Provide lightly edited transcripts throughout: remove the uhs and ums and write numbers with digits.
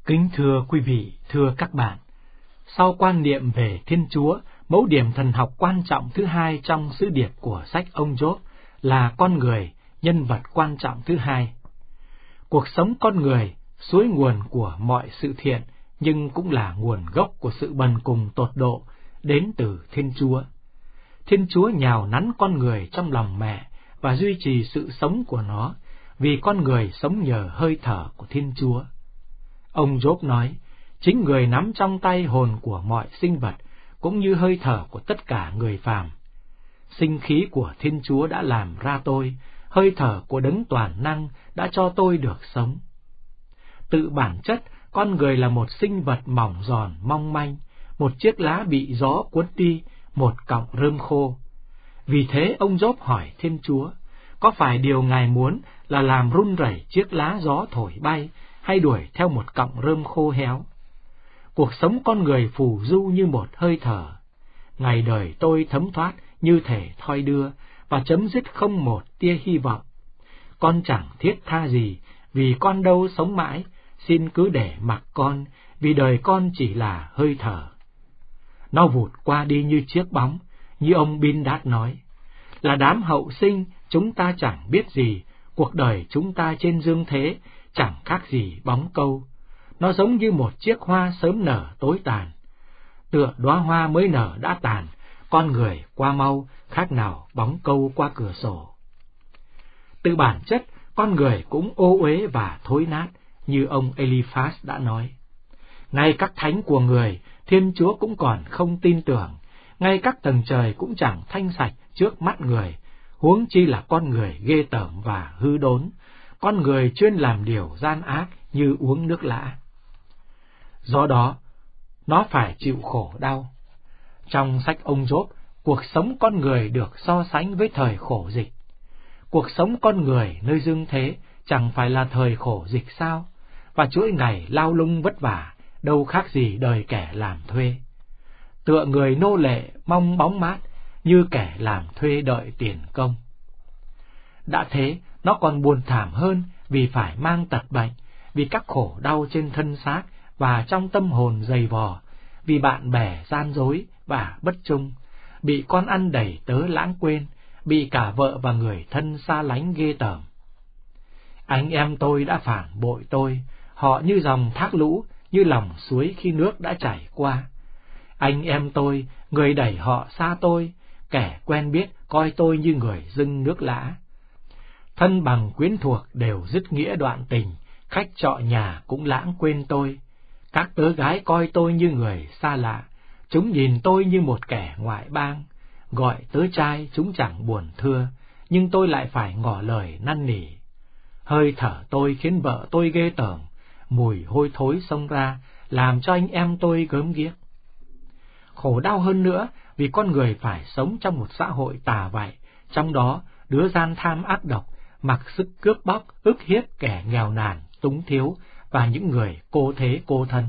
Kính thưa quý vị, thưa các bạn, sau quan niệm về Thiên Chúa, mẫu điểm thần học quan trọng thứ hai trong sứ điệp của sách ông Job là con người, nhân vật quan trọng thứ hai. Cuộc sống con người, suối nguồn của mọi sự thiện, nhưng cũng là nguồn gốc của sự bần cùng tột độ, đến từ Thiên Chúa. Thiên Chúa nhào nắn con người trong lòng mẹ và duy trì sự sống của nó, vì con người sống nhờ hơi thở của Thiên Chúa. Ông Job nói, chính người nắm trong tay hồn của mọi sinh vật, cũng như hơi thở của tất cả người phàm. Sinh khí của Thiên Chúa đã làm ra tôi, hơi thở của Đấng toàn năng đã cho tôi được sống. Tự bản chất, con người là một sinh vật mỏng giòn, mong manh, một chiếc lá bị gió cuốn đi, một cọng rơm khô. Vì thế ông Job hỏi Thiên Chúa, có phải điều Ngài muốn là làm run rẩy chiếc lá gió thổi bay, hay đuổi theo một cọng rơm khô héo? Cuộc sống con người phù du như một hơi thở. Ngày đời tôi thấm thoát như thể thoi đưa, và chấm dứt không một tia hy vọng. Con chẳng thiết tha gì, vì con đâu sống mãi, xin cứ để mặc con, vì đời con chỉ là hơi thở. Nó vụt qua đi như chiếc bóng, như ông Bildad nói. Là đám hậu sinh, chúng ta chẳng biết gì, cuộc đời chúng ta trên dương thế chẳng khác gì bóng câu. Nó giống như một chiếc hoa sớm nở tối tàn. Tựa đóa hoa mới nở đã tàn, con người qua mau, khác nào bóng câu qua cửa sổ. Từ bản chất, con người cũng ô uế và thối nát, như ông Eliphaz đã nói. Ngay các thánh của người, Thiên Chúa cũng còn không tin tưởng, ngay các tầng trời cũng chẳng thanh sạch trước mắt người, huống chi là con người ghê tởm và hư đốn, con người chuyên làm điều gian ác như uống nước lã. Do đó, nó phải chịu khổ đau. Trong sách ông Job, cuộc sống con người được so sánh với thời khổ dịch. Cuộc sống con người nơi dương thế chẳng phải là thời khổ dịch sao? Và chuỗi ngày lao lung vất vả, đâu khác gì đời kẻ làm thuê. Tựa người nô lệ mong bóng mát, như kẻ làm thuê đợi tiền công. Đã thế, nó còn buồn thảm hơn vì phải mang tật bệnh, vì các khổ đau trên thân xác và trong tâm hồn dày vò, vì bạn bè gian dối và bất trung, bị con ăn đẩy tớ lãng quên, bị cả vợ và người thân xa lánh ghê tởm. Anh em tôi đã phản bội tôi, họ như dòng thác lũ, như lòng suối khi nước đã chảy qua. Anh em tôi, người đẩy họ xa tôi, kẻ quen biết coi tôi như người dưng nước lã. Thân bằng quyến thuộc đều dứt nghĩa đoạn tình, khách trọ nhà cũng lãng quên tôi. Các tớ gái coi tôi như người xa lạ, chúng nhìn tôi như một kẻ ngoại bang. Gọi tớ trai chúng chẳng buồn thưa, nhưng tôi lại phải ngỏ lời năn nỉ. Hơi thở tôi khiến vợ tôi ghê tởm, mùi hôi thối xông ra, làm cho anh em tôi gớm ghiếc. Khổ đau hơn nữa, vì con người phải sống trong một xã hội tà vạy, trong đó đứa gian tham ác độc, mặc sức cướp bóc, ức hiếp kẻ nghèo nàn, túng thiếu và những người cô thế cô thân.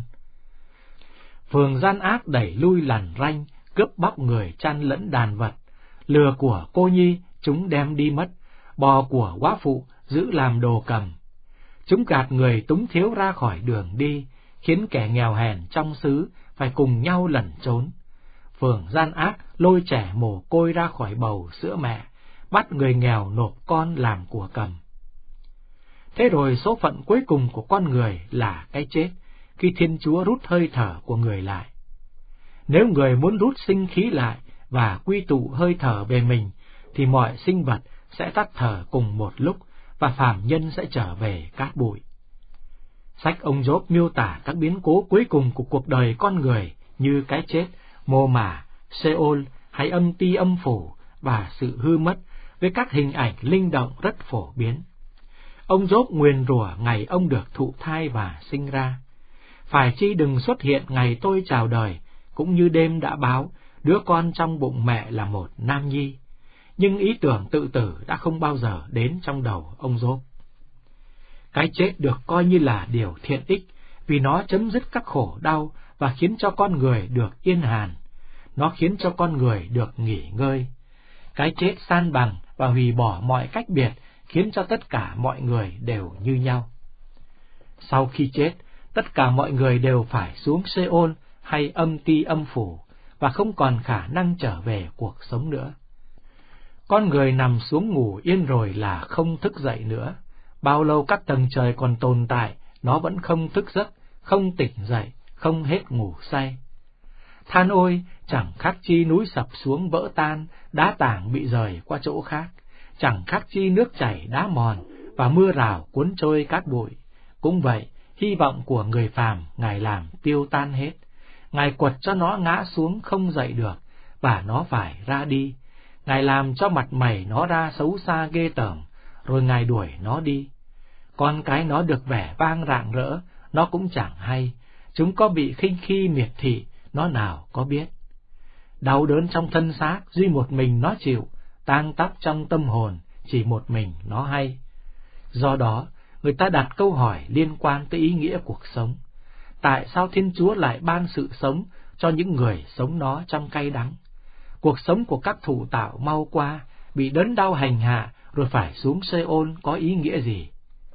Phường gian ác đẩy lui lằn ranh, cướp bóc người chăn lẫn đàn vật, lừa của cô nhi chúng đem đi mất, bò của góa phụ giữ làm đồ cầm. Chúng gạt người túng thiếu ra khỏi đường đi, khiến kẻ nghèo hèn trong xứ phải cùng nhau lẩn trốn. Phường gian ác lôi trẻ mồ côi ra khỏi bầu sữa mẹ, bắt người nghèo nộp con làm của cầm. Thế rồi số phận cuối cùng của con người là cái chết, khi Thiên Chúa rút hơi thở của người lại. Nếu người muốn rút sinh khí lại và quy tụ hơi thở về mình, thì mọi sinh vật sẽ tắt thở cùng một lúc, và phàm nhân sẽ trở về cát bụi. Sách ông Job miêu tả các biến cố cuối cùng của cuộc đời con người như cái chết, mồ mả, Sheol hay âm ti âm phủ và sự hư mất, với các hình ảnh linh động rất phổ biến. Ông Job nguyền rủa ngày ông được thụ thai và sinh ra. Phải chi đừng xuất hiện ngày tôi chào đời, cũng như đêm đã báo, đứa con trong bụng mẹ là một nam nhi. Nhưng ý tưởng tự tử đã không bao giờ đến trong đầu ông Job. Cái chết được coi như là điều thiện ích, vì nó chấm dứt các khổ đau và khiến cho con người được yên hàn. Nó khiến cho con người được nghỉ ngơi. Cái chết san bằng và hủy bỏ mọi cách biệt, khiến cho tất cả mọi người đều như nhau. Sau khi chết, tất cả mọi người đều phải xuống Seol hay âm ti âm phủ, và không còn khả năng trở về cuộc sống nữa. Con người nằm xuống ngủ yên rồi là không thức dậy nữa. Bao lâu các tầng trời còn tồn tại, nó vẫn không thức giấc, không tỉnh dậy, không hết ngủ say. Than ôi, chẳng khác chi núi sập xuống vỡ tan, đá tảng bị rời qua chỗ khác, chẳng khác chi nước chảy đá mòn, và mưa rào cuốn trôi cát bụi. Cũng vậy, hy vọng của người phàm Ngài làm tiêu tan hết. Ngài quật cho nó ngã xuống không dậy được, và nó phải ra đi. Ngài làm cho mặt mày nó ra xấu xa ghê tởm, rồi Ngài đuổi nó đi. Con cái nó được vẻ vang rạng rỡ, nó cũng chẳng hay. Chúng có bị khinh khi miệt thị, nó nào có biết. Đau đớn trong thân xác, duy một mình nó chịu, tang tóc trong tâm hồn, chỉ một mình nó hay. Do đó, người ta đặt câu hỏi liên quan tới ý nghĩa cuộc sống. Tại sao Thiên Chúa lại ban sự sống cho những người sống nó trong cay đắng? Cuộc sống của các thụ tạo mau qua, bị đớn đau hành hạ, rồi phải xuống Seol có ý nghĩa gì?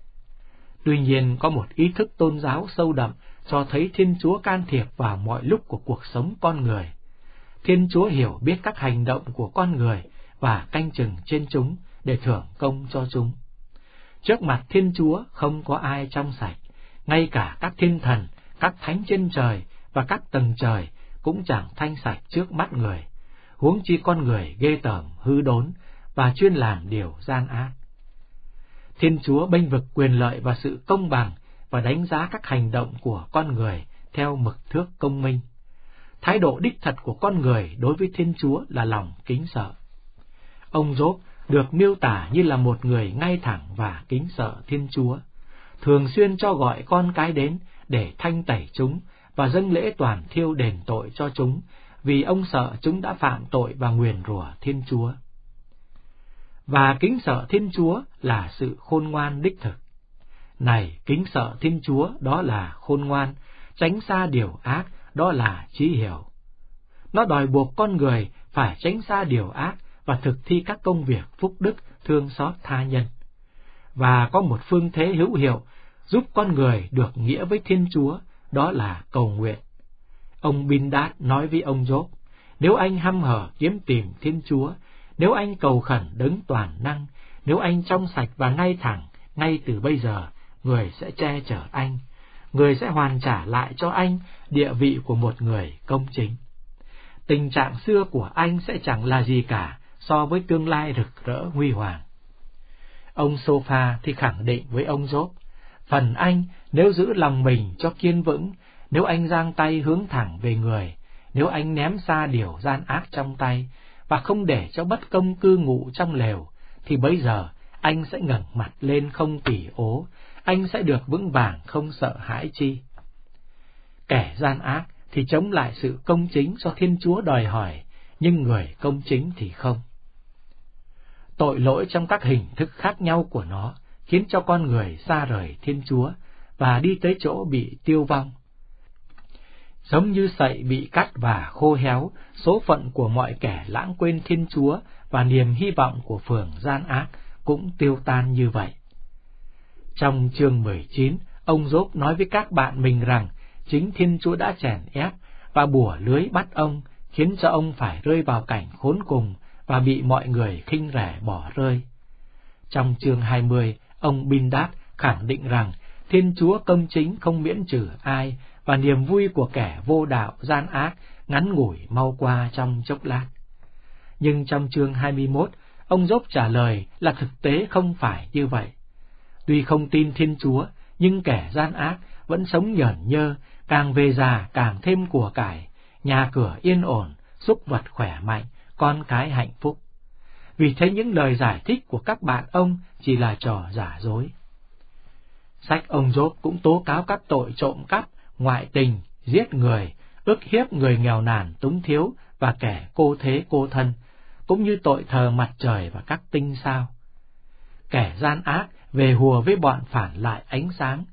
Tuy nhiên, có một ý thức tôn giáo sâu đậm cho thấy Thiên Chúa can thiệp vào mọi lúc của cuộc sống con người. Thiên Chúa hiểu biết các hành động của con người và canh chừng trên chúng để thưởng công cho chúng. Trước mặt Thiên Chúa không có ai trong sạch, ngay cả các thiên thần, các thánh trên trời và các tầng trời cũng chẳng thanh sạch trước mắt người, huống chi con người ghê tởm, hư đốn và chuyên làm điều gian ác. Thiên Chúa bênh vực quyền lợi và sự công bằng và đánh giá các hành động của con người theo mực thước công minh. Thái độ đích thật của con người đối với Thiên Chúa là lòng kính sợ. Ông Giốp được miêu tả như là một người ngay thẳng và kính sợ Thiên Chúa, thường xuyên cho gọi con cái đến để thanh tẩy chúng và dâng lễ toàn thiêu đền tội cho chúng, vì ông sợ chúng đã phạm tội và nguyền rủa Thiên Chúa. Và kính sợ Thiên Chúa là sự khôn ngoan đích thực. Này, kính sợ Thiên Chúa đó là khôn ngoan, tránh xa điều ác đó là trí hiểu. Nó đòi buộc con người phải tránh xa điều ác và thực thi các công việc phúc đức thương xót tha nhân. Và có một phương thế hữu hiệu giúp con người được nghĩa với Thiên Chúa, đó là cầu nguyện. Ông Bildad nói với ông Giốp, nếu anh hăm hở kiếm tìm Thiên Chúa, nếu anh cầu khẩn Đấng toàn năng, nếu anh trong sạch và ngay thẳng, ngay từ bây giờ, người sẽ che chở anh, người sẽ hoàn trả lại cho anh địa vị của một người công chính. Tình trạng xưa của anh sẽ chẳng là gì cả so với tương lai rực rỡ huy hoàng. Ông Sopha thì khẳng định với ông Giốp, phần anh nếu giữ lòng mình cho kiên vững, nếu anh giang tay hướng thẳng về người, nếu anh ném xa điều gian ác trong tay và không để cho bất công cư ngụ trong lều, thì bấy giờ anh sẽ ngẩng mặt lên không tỉ ố, anh sẽ được vững vàng không sợ hãi chi. Kẻ gian ác thì chống lại sự công chính do Thiên Chúa đòi hỏi, nhưng người công chính thì không. Tội lỗi trong các hình thức khác nhau của nó khiến cho con người xa rời Thiên Chúa và đi tới chỗ bị tiêu vong. Giống như sậy bị cắt và khô héo, số phận của mọi kẻ lãng quên Thiên Chúa và niềm hy vọng của phường gian ác cũng tiêu tan như vậy. Trong chương 19, ông Giốp nói với các bạn mình rằng chính Thiên Chúa đã chèn ép và bủa lưới bắt ông, khiến cho ông phải rơi vào cảnh khốn cùng và bị mọi người khinh rẻ bỏ rơi. Trong chương 20, ông Bildad khẳng định rằng Thiên Chúa công chính không miễn trừ ai, và niềm vui của kẻ vô đạo gian ác ngắn ngủi mau qua trong chốc lát. Nhưng trong chương 21, ông Giốp trả lời là thực tế không phải như vậy. Tuy không tin Thiên Chúa, nhưng kẻ gian ác vẫn sống nhởn nhơ, càng về già càng thêm của cải, nhà cửa yên ổn, súc vật khỏe mạnh, con cái hạnh phúc. Vì thế những lời giải thích của các bạn ông chỉ là trò giả dối. Sách ông Giốp cũng tố cáo các tội trộm cắp, ngoại tình, giết người, ức hiếp người nghèo nàn túng thiếu và kẻ cô thế cô thân, cũng như tội thờ mặt trời và các tinh sao. Kẻ gian ác về hùa với bọn phản lại ánh sáng.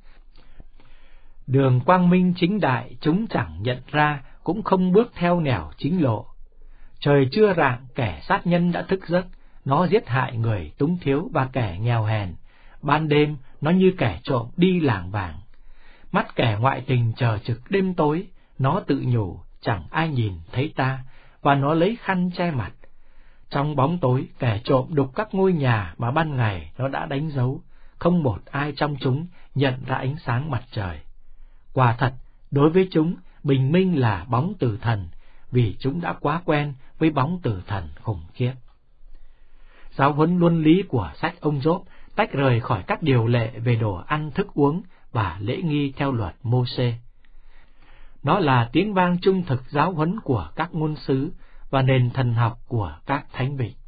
Đường quang minh chính đại chúng chẳng nhận ra, cũng không bước theo nẻo chính lộ. Trời chưa rạng, kẻ sát nhân đã thức giấc, nó giết hại người túng thiếu và kẻ nghèo hèn. Ban đêm, nó như kẻ trộm đi lảng vảng. Mắt kẻ ngoại tình chờ trực đêm tối, nó tự nhủ chẳng ai nhìn thấy ta, và nó lấy khăn che mặt. Trong bóng tối, kẻ trộm đục các ngôi nhà mà ban ngày nó đã đánh dấu, không một ai trong chúng nhận ra ánh sáng mặt trời. Quả thật, đối với chúng, bình minh là bóng tử thần, vì chúng đã quá quen với bóng tử thần khủng khiếp. Giáo huấn luân lý của sách ông Gióp tách rời khỏi các điều lệ về đồ ăn thức uống và lễ nghi theo luật Mô-sê. Nó là tiếng vang trung thực giáo huấn của các ngôn sứ và nền thần học của các thánh vị.